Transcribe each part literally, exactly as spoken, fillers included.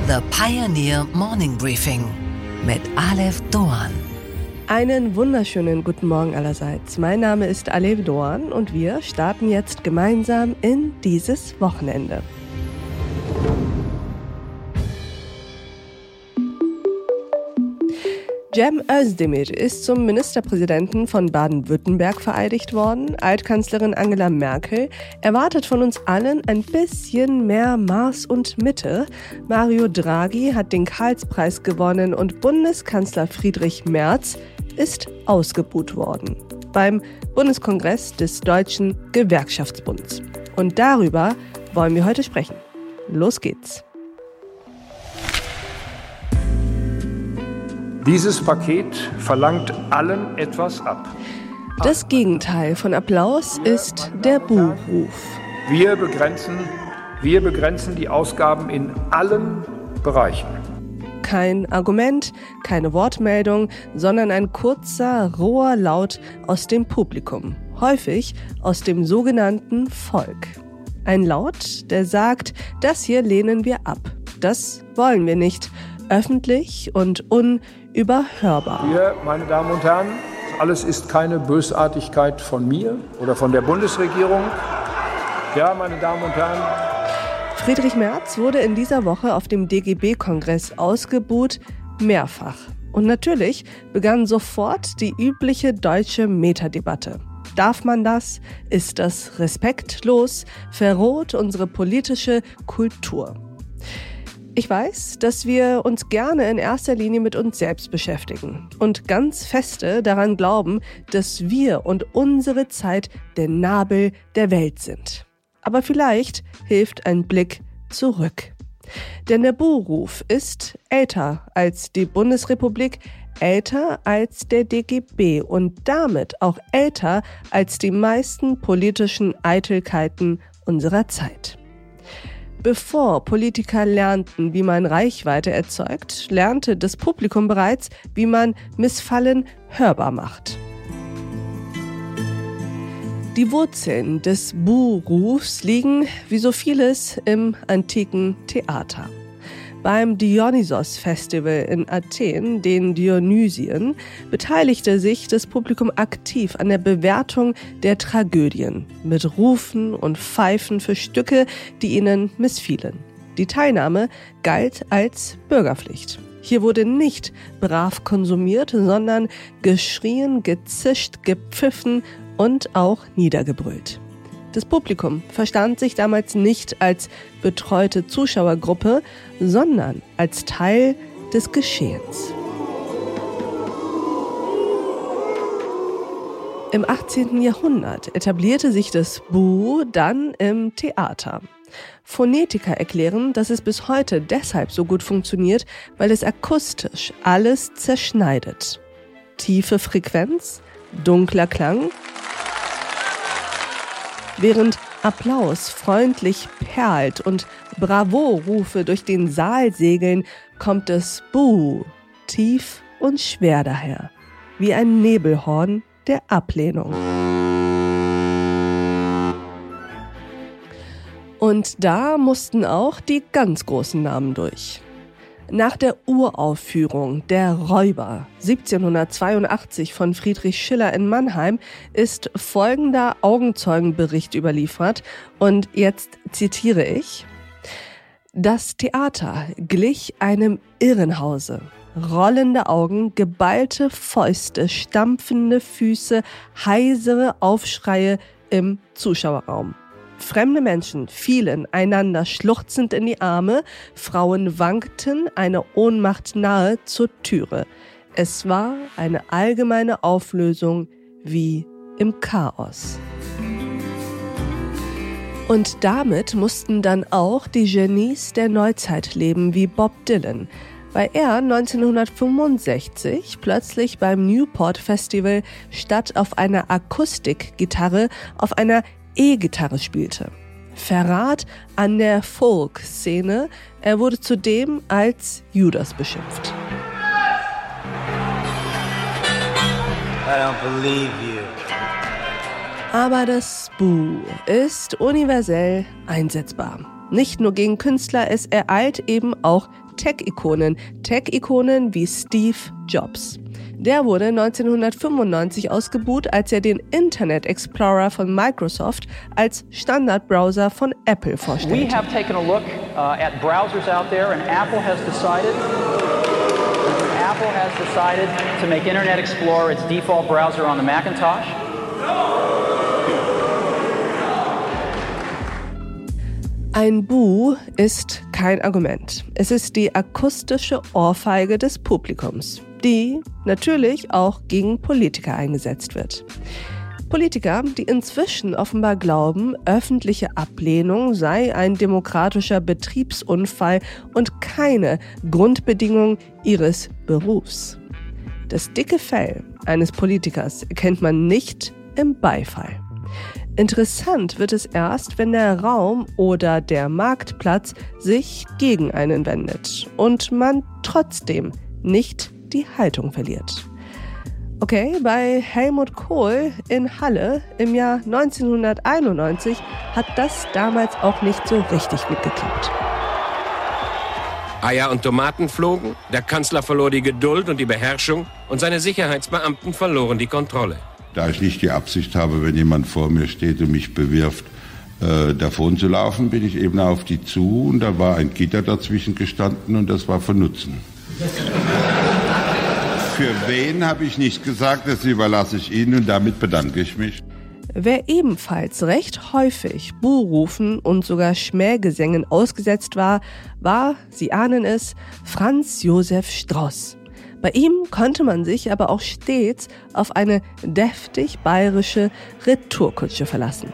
The Pioneer Morning Briefing mit Alef Doan. Einen wunderschönen guten Morgen allerseits. Mein Name ist Alef Doan und wir starten jetzt gemeinsam in dieses Wochenende. Cem Özdemir ist zum Ministerpräsidenten von Baden-Württemberg vereidigt worden. Altkanzlerin Angela Merkel erwartet von uns allen ein bisschen mehr Maß und Mitte. Mario Draghi hat den Karlspreis gewonnen und Bundeskanzler Friedrich Merz ist ausgebuht worden beim Bundeskongress des Deutschen Gewerkschaftsbunds. Und darüber wollen wir heute sprechen. Los geht's. Dieses Paket verlangt allen etwas ab. Das Gegenteil von Applaus ist der Buhruf. Wir begrenzen, wir begrenzen die Ausgaben in allen Bereichen. Kein Argument, keine Wortmeldung, sondern ein kurzer, roher Laut aus dem Publikum. Häufig aus dem sogenannten Volk. Ein Laut, der sagt, das hier lehnen wir ab. Das wollen wir nicht. Öffentlich und unüberhörbar. Hier, meine Damen und Herren, alles ist keine Bösartigkeit von mir oder von der Bundesregierung. Ja, meine Damen und Herren. Friedrich Merz wurde in dieser Woche auf dem D G B-Kongress ausgebuht, mehrfach. Und natürlich begann sofort die übliche deutsche Metadebatte. Darf man das? Ist das respektlos? Verroht unsere politische Kultur? Ich weiß, dass wir uns gerne in erster Linie mit uns selbst beschäftigen und ganz feste daran glauben, dass wir und unsere Zeit der Nabel der Welt sind. Aber vielleicht hilft ein Blick zurück. Denn der Buhruf ist älter als die Bundesrepublik, älter als der D G B und damit auch älter als die meisten politischen Eitelkeiten unserer Zeit. Bevor Politiker lernten, wie man Reichweite erzeugt, lernte das Publikum bereits, wie man Missfallen hörbar macht. Die Wurzeln des Buhrufs liegen, wie so vieles, im antiken Theater. Beim Dionysos-Festival in Athen, den Dionysien, beteiligte sich das Publikum aktiv an der Bewertung der Tragödien mit Rufen und Pfeifen für Stücke, die ihnen missfielen. Die Teilnahme galt als Bürgerpflicht. Hier wurde nicht brav konsumiert, sondern geschrien, gezischt, gepfiffen und auch niedergebrüllt. Das Publikum verstand sich damals nicht als betreute Zuschauergruppe, sondern als Teil des Geschehens. Im achtzehnten Jahrhundert etablierte sich das Buh dann im Theater. Phonetiker erklären, dass es bis heute deshalb so gut funktioniert, weil es akustisch alles zerschneidet. Tiefe Frequenz, dunkler Klang. Während Applaus freundlich perlt und Bravo-Rufe durch den Saal segeln, kommt das Buh tief und schwer daher, wie ein Nebelhorn der Ablehnung. Und da mussten auch die ganz großen Namen durch. Nach der Uraufführung Der Räuber siebzehnhundertzweiundachtzig von Friedrich Schiller in Mannheim ist folgender Augenzeugenbericht überliefert und jetzt zitiere ich: Das Theater glich einem Irrenhause. Rollende Augen, geballte Fäuste, stampfende Füße, heisere Aufschreie im Zuschauerraum. Fremde Menschen fielen einander schluchzend in die Arme, Frauen wankten, eine Ohnmacht nahe zur Türe. Es war eine allgemeine Auflösung wie im Chaos. Und damit mussten dann auch die Genies der Neuzeit leben, wie Bob Dylan, weil er neunzehnhundertfünfundsechzig plötzlich beim Newport Festival statt auf einer Akustikgitarre auf einer E-Gitarre spielte. Verrat an der Folk-Szene, er wurde zudem als Judas beschimpft. I don't believe you. Aber das Buh ist universell einsetzbar. Nicht nur gegen Künstler, es ereilt eben auch Tech-Ikonen. Tech-Ikonen wie Steve Jobs. Der wurde neunzehnhundertfünfundneunzig ausgebuht, als er den Internet Explorer von Microsoft als Standardbrowser von Apple vorstellte. We have taken a look uh, at browsers out there, and Apple has decided Apple has decided to make Internet Explorer its default browser on the Macintosh. Ein Buh ist kein Argument. Es ist die akustische Ohrfeige des Publikums, die natürlich auch gegen Politiker eingesetzt wird. Politiker, die inzwischen offenbar glauben, öffentliche Ablehnung sei ein demokratischer Betriebsunfall und keine Grundbedingung ihres Berufs. Das dicke Fell eines Politikers erkennt man nicht im Beifall. Interessant wird es erst, wenn der Raum oder der Marktplatz sich gegen einen wendet und man trotzdem nicht die Haltung verliert. Okay, bei Helmut Kohl in Halle im Jahr neunzehnhunderteinundneunzig hat das damals auch nicht so richtig gut geklappt. Eier und Tomaten flogen, der Kanzler verlor die Geduld und die Beherrschung und seine Sicherheitsbeamten verloren die Kontrolle. Da ich nicht die Absicht habe, wenn jemand vor mir steht und mich bewirft, äh, davon zu laufen, bin ich eben auf die zu und da war ein Gitter dazwischen gestanden und das war von Nutzen. Für wen habe ich nicht gesagt, das überlasse ich Ihnen und damit bedanke ich mich. Wer ebenfalls recht häufig Buhrufen und sogar Schmähgesängen ausgesetzt war, war, Sie ahnen es, Franz Josef Strauß. Bei ihm konnte man sich aber auch stets auf eine deftig bayerische Retourkutsche verlassen.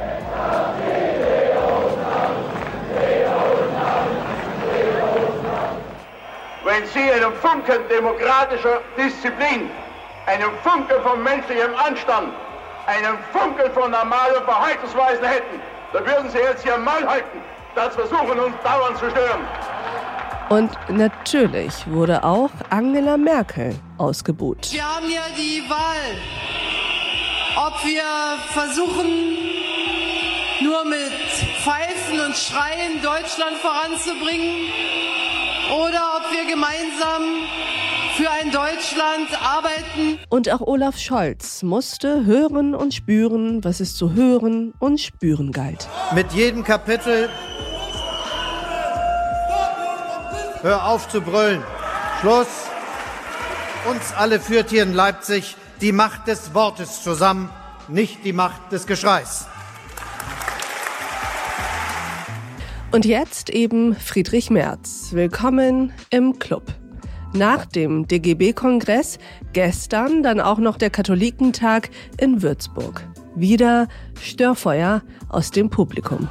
Wenn Sie einen Funken demokratischer Disziplin, einen Funken von menschlichem Anstand, einen Funken von normalen Verhaltensweisen hätten, dann würden Sie jetzt Ihr Maul halten. Das versuchen uns dauernd zu stören. Und natürlich wurde auch Angela Merkel ausgebuht. Wir haben ja die Wahl, ob wir versuchen, nur mit Pfeifen und Schreien Deutschland voranzubringen oder ob wir gemeinsam für ein Deutschland arbeiten. Und auch Olaf Scholz musste hören und spüren, was es zu hören und spüren galt. Mit jedem Kapitel hör auf zu brüllen. Schluss. Uns alle führt hier in Leipzig die Macht des Wortes zusammen, nicht die Macht des Geschreis. Und jetzt eben Friedrich Merz. Willkommen im Club. Nach dem D G B-Kongress, gestern dann auch noch der Katholikentag in Würzburg. Wieder Störfeuer aus dem Publikum.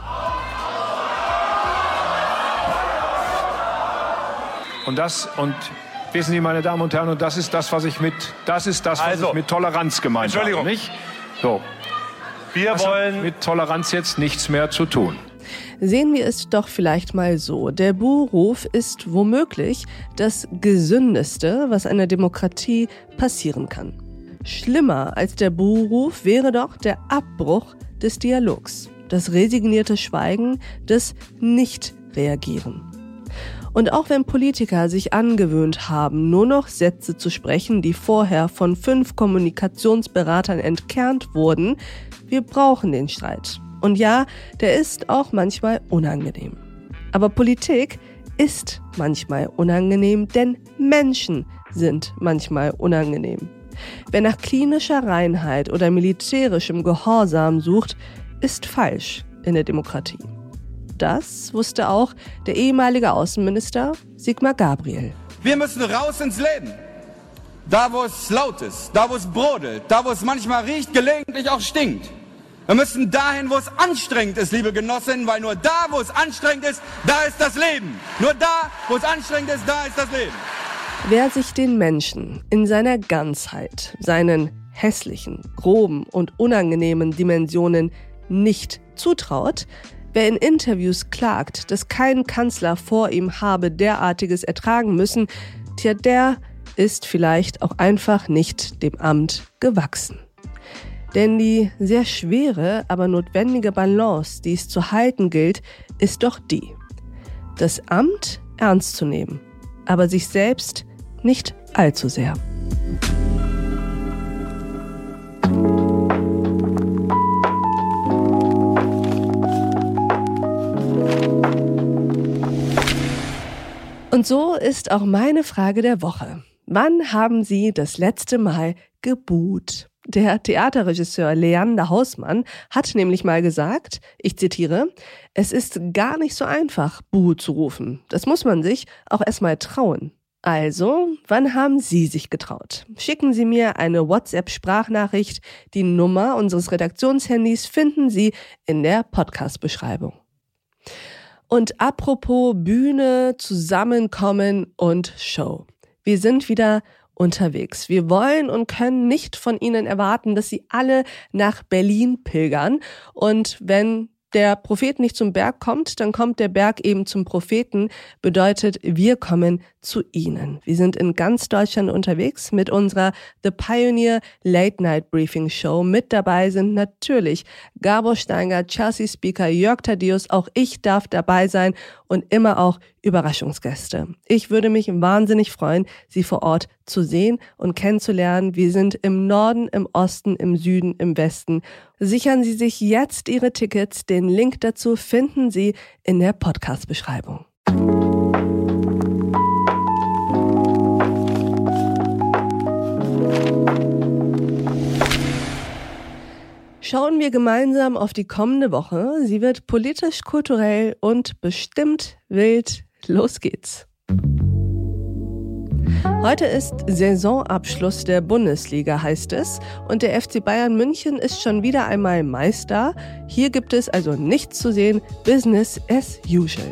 Und das, und wissen Sie, meine Damen und Herren, und das ist das, was ich mit, das ist das, was also, ich mit Toleranz gemeint Entschuldigung. habe, nicht? So. Wir das wollen hat mit Toleranz jetzt nichts mehr zu tun. Sehen wir es doch vielleicht mal so. Der Buhruf ist womöglich das Gesündeste, was einer Demokratie passieren kann. Schlimmer als der Buhruf wäre doch der Abbruch des Dialogs, das resignierte Schweigen, das Nicht-Reagieren. Und auch wenn Politiker sich angewöhnt haben, nur noch Sätze zu sprechen, die vorher von fünf Kommunikationsberatern entkernt wurden, wir brauchen den Streit. Und ja, der ist auch manchmal unangenehm. Aber Politik ist manchmal unangenehm, denn Menschen sind manchmal unangenehm. Wer nach klinischer Reinheit oder militärischem Gehorsam sucht, ist falsch in der Demokratie. Das wusste auch der ehemalige Außenminister Sigmar Gabriel. Wir müssen raus ins Leben. Da, wo es laut ist, da, wo es brodelt, da, wo es manchmal riecht, gelegentlich auch stinkt. Wir müssen dahin, wo es anstrengend ist, liebe Genossinnen, weil nur da, wo es anstrengend ist, da ist das Leben. Nur da, wo es anstrengend ist, da ist das Leben. Wer sich den Menschen in seiner Ganzheit, seinen hässlichen, groben und unangenehmen Dimensionen nicht zutraut, wer in Interviews klagt, dass kein Kanzler vor ihm habe derartiges ertragen müssen, tja, der ist vielleicht auch einfach nicht dem Amt gewachsen. Denn die sehr schwere, aber notwendige Balance, die es zu halten gilt, ist doch die: das Amt ernst zu nehmen, aber sich selbst nicht allzu sehr. Und so ist auch meine Frage der Woche. Wann haben Sie das letzte Mal gebuht? Der Theaterregisseur Leander Hausmann hat nämlich mal gesagt, ich zitiere, es ist gar nicht so einfach, Buh zu rufen. Das muss man sich auch erstmal trauen. Also, wann haben Sie sich getraut? Schicken Sie mir eine WhatsApp-Sprachnachricht. Die Nummer unseres Redaktionshandys finden Sie in der Podcast-Beschreibung. Und apropos Bühne, Zusammenkommen und Show. Wir sind wieder unterwegs. Wir wollen und können nicht von Ihnen erwarten, dass Sie alle nach Berlin pilgern. Und wenn der Prophet nicht zum Berg kommt, dann kommt der Berg eben zum Propheten. Bedeutet, wir kommen zu Ihnen. Wir sind in ganz Deutschland unterwegs mit unserer The Pioneer Late Night Briefing Show. Mit dabei sind natürlich Gabor Steingart, Chelsea Speaker, Jörg Thaddeus. Auch ich darf dabei sein und immer auch Überraschungsgäste. Ich würde mich wahnsinnig freuen, Sie vor Ort zu sehen und kennenzulernen. Wir sind im Norden, im Osten, im Süden, im Westen. Sichern Sie sich jetzt Ihre Tickets. Den Link dazu finden Sie in der Podcast-Beschreibung. Schauen wir gemeinsam auf die kommende Woche. Sie wird politisch, kulturell und bestimmt wild. Los geht's. Heute ist Saisonabschluss der Bundesliga, heißt es, und der F C Bayern München ist schon wieder einmal Meister. Hier gibt es also nichts zu sehen, Business as usual.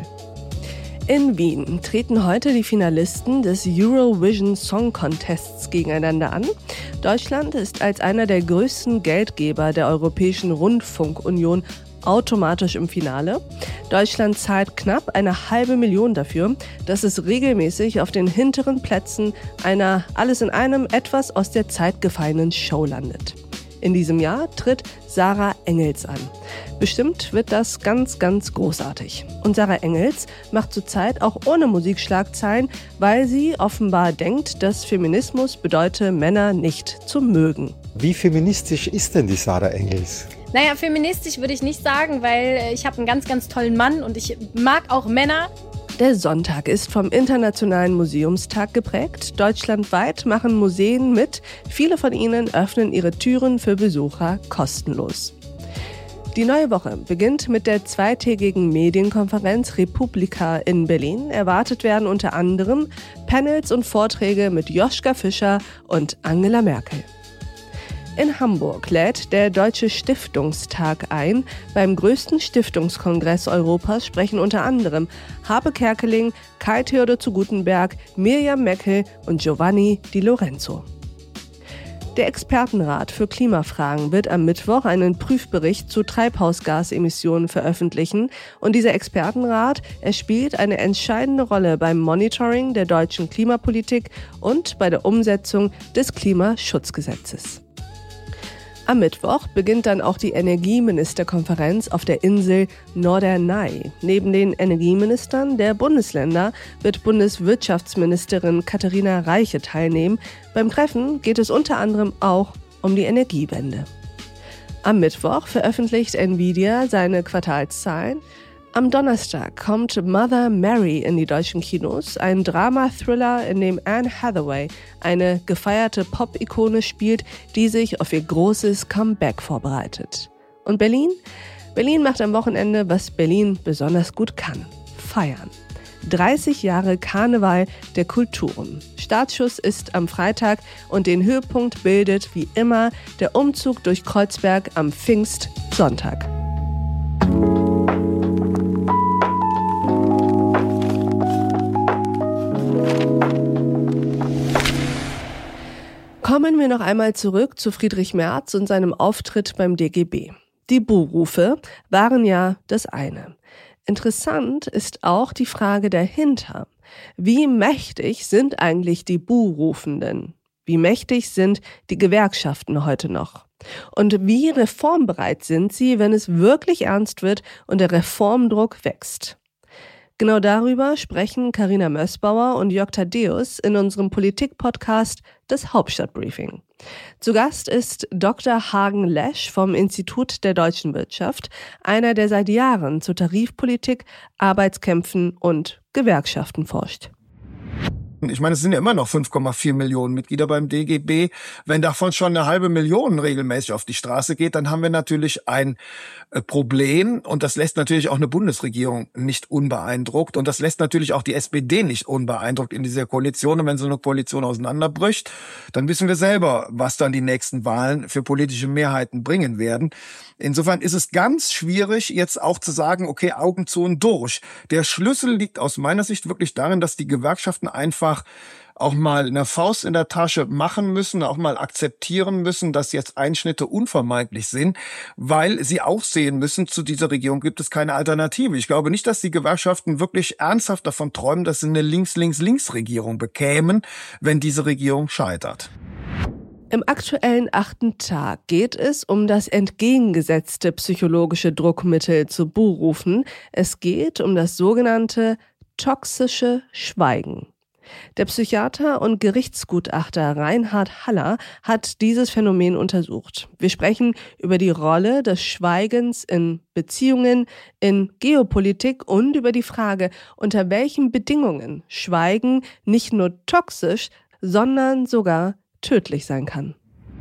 In Wien treten heute die Finalisten des Eurovision Song Contests gegeneinander an. Deutschland ist als einer der größten Geldgeber der Europäischen Rundfunkunion automatisch im Finale. Deutschland zahlt knapp eine halbe Million dafür, dass es regelmäßig auf den hinteren Plätzen einer alles in einem etwas aus der Zeit gefallenen Show landet. In diesem Jahr tritt Sarah Engels an. Bestimmt wird das ganz, ganz großartig. Und Sarah Engels macht zurzeit auch ohne Musikschlagzeilen, weil sie offenbar denkt, dass Feminismus bedeute, Männer nicht zu mögen. Wie feministisch ist denn die Sarah Engels? Naja, feministisch würde ich nicht sagen, weil ich habe einen ganz, ganz tollen Mann und ich mag auch Männer. Der Sonntag ist vom Internationalen Museumstag geprägt. Deutschlandweit machen Museen mit. Viele von ihnen öffnen ihre Türen für Besucher kostenlos. Die neue Woche beginnt mit der zweitägigen Medienkonferenz Republika in Berlin. Erwartet werden unter anderem Panels und Vorträge mit Joschka Fischer und Angela Merkel. In Hamburg lädt der Deutsche Stiftungstag ein. Beim größten Stiftungskongress Europas sprechen unter anderem Habe Kerkeling, Karl Theodor zu Guttenberg, Mirjam Meckel und Giovanni Di Lorenzo. Der Expertenrat für Klimafragen wird am Mittwoch einen Prüfbericht zu Treibhausgasemissionen veröffentlichen. Und dieser Expertenrat, er spielt eine entscheidende Rolle beim Monitoring der deutschen Klimapolitik und bei der Umsetzung des Klimaschutzgesetzes. Am Mittwoch beginnt dann auch die Energieministerkonferenz auf der Insel Norderney. Neben den Energieministern der Bundesländer wird Bundeswirtschaftsministerin Katharina Reiche teilnehmen. Beim Treffen geht es unter anderem auch um die Energiewende. Am Mittwoch veröffentlicht Nvidia seine Quartalszahlen. Am Donnerstag kommt Mother Mary in die deutschen Kinos, ein Drama-Thriller, in dem Anne Hathaway, eine gefeierte Pop-Ikone, spielt, die sich auf ihr großes Comeback vorbereitet. Und Berlin? Berlin macht am Wochenende, was Berlin besonders gut kann: feiern. dreißig Jahre Karneval der Kulturen. Startschuss ist am Freitag und den Höhepunkt bildet wie immer der Umzug durch Kreuzberg am Pfingstsonntag. Kommen wir noch einmal zurück zu Friedrich Merz und seinem Auftritt beim D G B. Die Buhrufe waren ja das eine. Interessant ist auch die Frage dahinter. Wie mächtig sind eigentlich die Buhrufenden? Wie mächtig sind die Gewerkschaften heute noch? Und wie reformbereit sind sie, wenn es wirklich ernst wird und der Reformdruck wächst? Genau darüber sprechen Carina Mössbauer und Jörg Thaddeus in unserem Politik-Podcast Das Hauptstadtbriefing. Zu Gast ist Doktor Hagen Lesch vom Institut der deutschen Wirtschaft, einer, der seit Jahren zur Tarifpolitik, Arbeitskämpfen und Gewerkschaften forscht. Ich meine, es sind ja immer noch fünf Komma vier Millionen Mitglieder beim D G B. Wenn davon schon eine halbe Million regelmäßig auf die Straße geht, dann haben wir natürlich ein Problem. Und das lässt natürlich auch eine Bundesregierung nicht unbeeindruckt. Und das lässt natürlich auch die S P D nicht unbeeindruckt in dieser Koalition. Und wenn so eine Koalition auseinanderbricht, dann wissen wir selber, was dann die nächsten Wahlen für politische Mehrheiten bringen werden. Insofern ist es ganz schwierig, jetzt auch zu sagen, okay, Augen zu und durch. Der Schlüssel liegt aus meiner Sicht wirklich darin, dass die Gewerkschaften einfach auch mal eine Faust in der Tasche machen müssen, auch mal akzeptieren müssen, dass jetzt Einschnitte unvermeidlich sind, weil sie auch sehen müssen, zu dieser Regierung gibt es keine Alternative. Ich glaube nicht, dass die Gewerkschaften wirklich ernsthaft davon träumen, dass sie eine Links-Links-Links-Regierung bekämen, wenn diese Regierung scheitert. Im aktuellen achten Tag geht es um das entgegengesetzte psychologische Druckmittel zu Buhrufen. Es geht um das sogenannte toxische Schweigen. Der Psychiater und Gerichtsgutachter Reinhard Haller hat dieses Phänomen untersucht. Wir sprechen über die Rolle des Schweigens in Beziehungen, in Geopolitik und über die Frage, unter welchen Bedingungen Schweigen nicht nur toxisch, sondern sogar tödlich sein kann.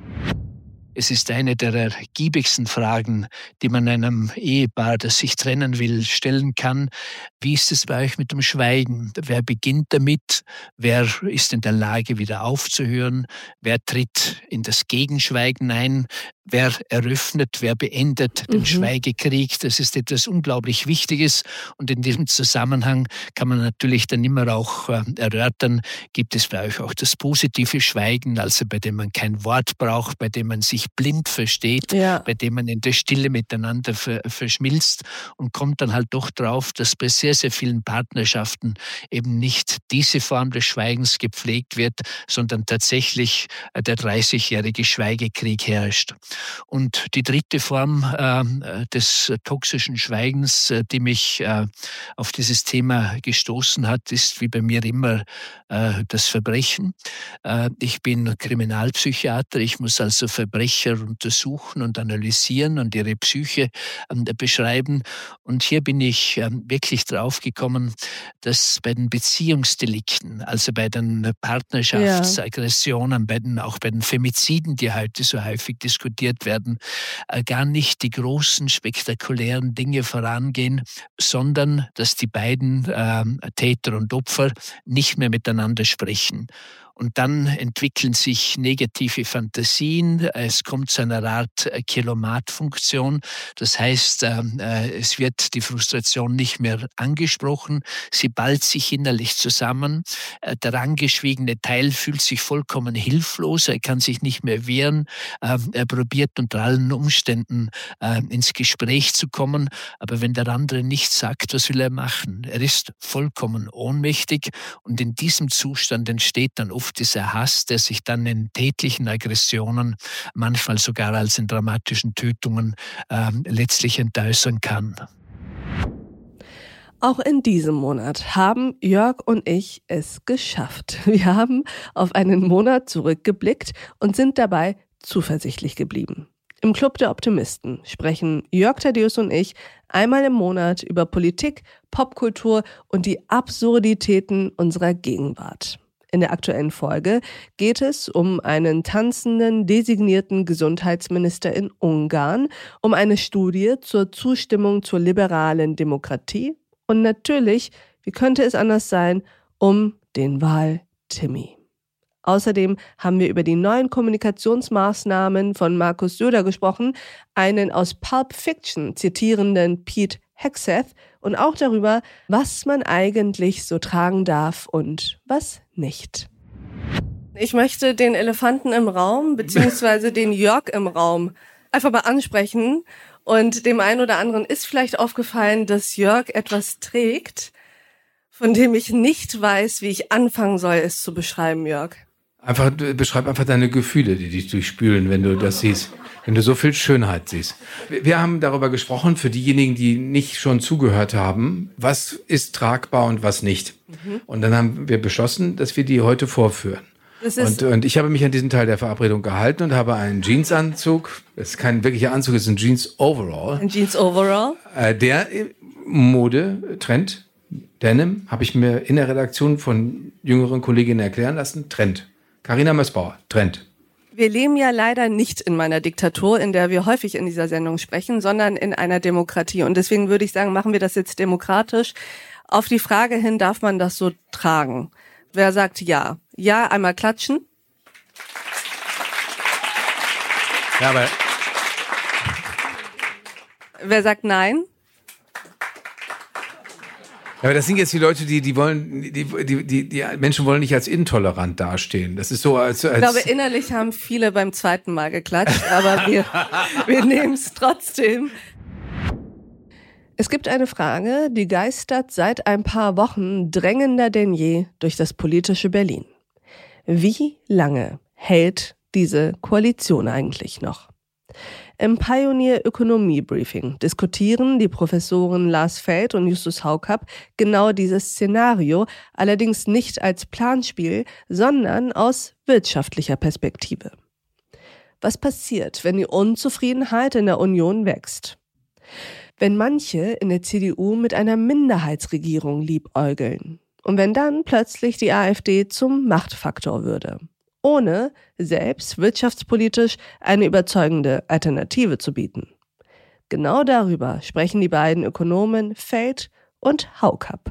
Es ist eine der ergiebigsten Fragen, die man einem Ehepaar, das sich trennen will, stellen kann. Wie ist es bei euch mit dem Schweigen? Wer beginnt damit? Wer ist in der Lage, wieder aufzuhören? Wer tritt in das Gegenschweigen ein? Wer eröffnet, wer beendet den mhm. Schweigekrieg? Das ist etwas unglaublich Wichtiges. Und in diesem Zusammenhang kann man natürlich dann immer auch äh, erörtern, gibt es bei euch auch das positive Schweigen, also bei dem man kein Wort braucht, bei dem man sich blind versteht, ja. bei dem man in der Stille miteinander ver- verschmilzt und kommt dann halt doch drauf, dass bei sehr, sehr vielen Partnerschaften eben nicht diese Form des Schweigens gepflegt wird, sondern tatsächlich äh, der dreißigjährige Schweigekrieg herrscht. Und die dritte Form äh, des toxischen Schweigens, äh, die mich äh, auf dieses Thema gestoßen hat, ist wie bei mir immer äh, das Verbrechen. Äh, ich bin Kriminalpsychiater, ich muss also Verbrecher untersuchen und analysieren und ihre Psyche äh, beschreiben. Und hier bin ich äh, wirklich draufgekommen, dass bei den Beziehungsdelikten, also bei den Partnerschaftsaggressionen, ja. bei den, auch bei den Femiziden, die heute so häufig diskutiert werden, gar nicht die großen, spektakulären Dinge vorangehen, sondern dass die beiden äh, Täter und Opfer nicht mehr miteinander sprechen. Und dann entwickeln sich negative Fantasien. Es kommt zu einer Art Kelomat-Funktion. Das heißt, äh, es wird die Frustration nicht mehr angesprochen. Sie ballt sich innerlich zusammen. Äh, der angeschwiegene Teil fühlt sich vollkommen hilflos. Er kann sich nicht mehr wehren. Äh, er probiert unter allen Umständen äh, ins Gespräch zu kommen. Aber wenn der andere nichts sagt, was will er machen? Er ist vollkommen ohnmächtig. Und in diesem Zustand entsteht dann oft dieser Hass, der sich dann in tätlichen Aggressionen, manchmal sogar als in dramatischen Tötungen äh, letztlich entäußern kann. Auch in diesem Monat haben Jörg und ich es geschafft. Wir haben auf einen Monat zurückgeblickt und sind dabei zuversichtlich geblieben. Im Club der Optimisten sprechen Jörg Thaddeus und ich einmal im Monat über Politik, Popkultur und die Absurditäten unserer Gegenwart. In der aktuellen Folge geht es um einen tanzenden, designierten Gesundheitsminister in Ungarn, um eine Studie zur Zustimmung zur liberalen Demokratie und natürlich, wie könnte es anders sein, um den Wahl-Timmy. Außerdem haben wir über die neuen Kommunikationsmaßnahmen von Markus Söder gesprochen, einen aus Pulp Fiction zitierenden Pete Hegseth und auch darüber, was man eigentlich so tragen darf und was nicht. Ich möchte den Elefanten im Raum, beziehungsweise den Jörg im Raum, einfach mal ansprechen. Und dem einen oder anderen ist vielleicht aufgefallen, dass Jörg etwas trägt, von dem ich nicht weiß, wie ich anfangen soll, es zu beschreiben, Jörg. Einfach, beschreib einfach deine Gefühle, die dich durchspülen, wenn du das siehst. Wenn du so viel Schönheit siehst. Wir haben darüber gesprochen, für diejenigen, die nicht schon zugehört haben, was ist tragbar und was nicht. Mhm. Und dann haben wir beschlossen, dass wir die heute vorführen. Das ist und, und ich habe mich an diesen Teil der Verabredung gehalten und habe einen Jeansanzug, das ist kein wirklicher Anzug, es ist ein Jeans-Overall. Ein Jeans-Overall? Äh, der Mode, Trend, Denim, habe ich mir in der Redaktion von jüngeren Kolleginnen erklären lassen, Trend. Carina Mössbauer, Trend. Wir leben ja leider nicht in meiner Diktatur, in der wir häufig in dieser Sendung sprechen, sondern in einer Demokratie. Und deswegen würde ich sagen, machen wir das jetzt demokratisch. Auf die Frage hin, darf man das so tragen? Wer sagt ja? Ja, einmal klatschen. Ja, aber... Wer sagt nein? Ja, aber das sind jetzt die Leute, die, die wollen, die, die, die, die Menschen wollen nicht als intolerant dastehen. Das ist so als, als ich glaube, innerlich haben viele beim zweiten Mal geklatscht, aber wir, wir nehmen es trotzdem. Es gibt eine Frage, die geistert seit ein paar Wochen drängender denn je durch das politische Berlin. Wie lange hält diese Koalition eigentlich noch? Im Pioneer Ökonomie Briefing diskutieren die Professoren Lars Feld und Justus Haukapp genau dieses Szenario, allerdings nicht als Planspiel, sondern aus wirtschaftlicher Perspektive. Was passiert, wenn die Unzufriedenheit in der Union wächst? Wenn manche in der C D U mit einer Minderheitsregierung liebäugeln und wenn dann plötzlich die AfD zum Machtfaktor würde, ohne selbst wirtschaftspolitisch eine überzeugende Alternative zu bieten. Genau darüber sprechen die beiden Ökonomen Feld und Haukapp.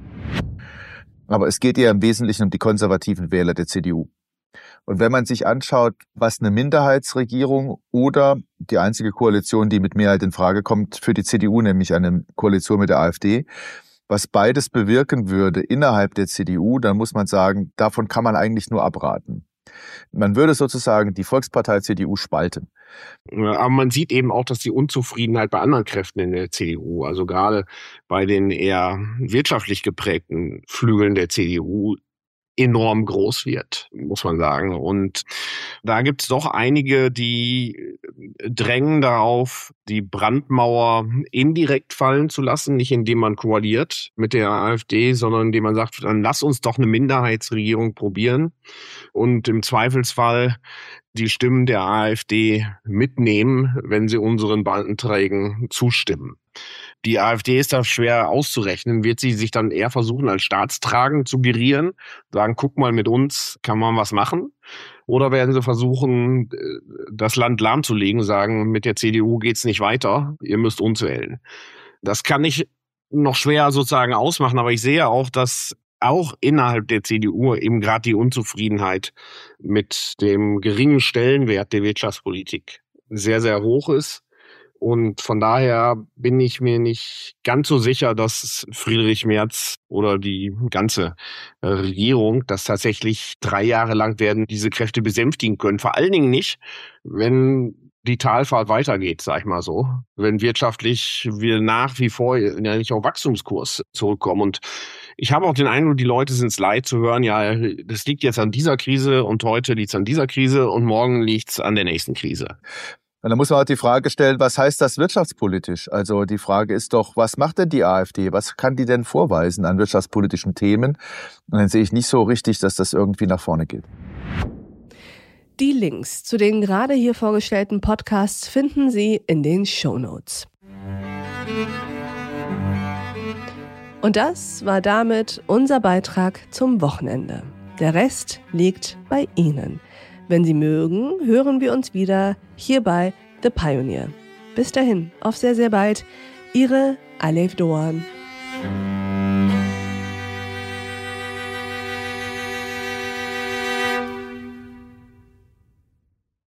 Aber es geht ja im Wesentlichen um die konservativen Wähler der C D U. Und wenn man sich anschaut, was eine Minderheitsregierung oder die einzige Koalition, die mit Mehrheit in Frage kommt, für die C D U, nämlich eine Koalition mit der AfD, was beides bewirken würde innerhalb der C D U, dann muss man sagen, davon kann man eigentlich nur abraten. Man würde sozusagen die Volkspartei C D U spalten. Aber man sieht eben auch, dass die Unzufriedenheit bei anderen Kräften in der C D U, also gerade bei den eher wirtschaftlich geprägten Flügeln der C D U, enorm groß wird, muss man sagen. Und da gibt es doch einige, die drängen darauf, die Brandmauer indirekt fallen zu lassen, nicht indem man koaliert mit der AfD, sondern indem man sagt, dann lass uns doch eine Minderheitsregierung probieren und im Zweifelsfall die Stimmen der AfD mitnehmen, wenn sie unseren Anträgen zustimmen. Die AfD ist da schwer auszurechnen. Wird sie sich dann eher versuchen, als staatstragend zu gerieren, sagen, guck mal, mit uns kann man was machen? Oder werden sie versuchen, das Land lahmzulegen, sagen, mit der C D U geht's nicht weiter, ihr müsst uns wählen? Das kann ich noch schwer sozusagen ausmachen, aber ich sehe auch, dass auch innerhalb der C D U eben gerade die Unzufriedenheit mit dem geringen Stellenwert der Wirtschaftspolitik sehr, sehr hoch ist. Und von daher bin ich mir nicht ganz so sicher, dass Friedrich Merz oder die ganze Regierung das tatsächlich drei Jahre lang werden diese Kräfte besänftigen können. Vor allen Dingen nicht, wenn die Talfahrt weitergeht, sag ich mal so. Wenn wirtschaftlich wir nach wie vor ja nicht auf Wachstumskurs zurückkommen. Und ich habe auch den Eindruck, die Leute sind es leid zu hören, ja, das liegt jetzt an dieser Krise und heute liegt es an dieser Krise und morgen liegt es an der nächsten Krise. Und dann muss man auch die Frage stellen, was heißt das wirtschaftspolitisch? Also die Frage ist doch, was macht denn die AfD? Was kann die denn vorweisen an wirtschaftspolitischen Themen? Und dann sehe ich nicht so richtig, dass das irgendwie nach vorne geht. Die Links zu den gerade hier vorgestellten Podcasts finden Sie in den Shownotes. Und das war damit unser Beitrag zum Wochenende. Der Rest liegt bei Ihnen. Wenn Sie mögen, hören wir uns wieder hier bei The Pioneer. Bis dahin, auf sehr, sehr bald. Ihre Alev Doğan.